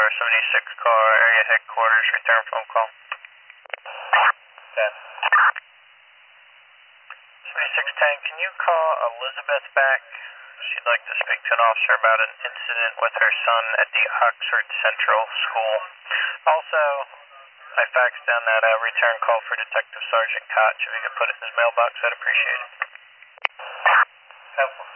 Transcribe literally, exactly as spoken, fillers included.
seventy-six car, area headquarters, return phone call. ten. seventy-six ten, can you call Elizabeth back? She'd like to speak to an officer about an incident with her son at the Oxford Central School. Also, I faxed down that uh, return call for Detective Sergeant Koch. If you could put it in his mailbox, I'd appreciate it. Helpful.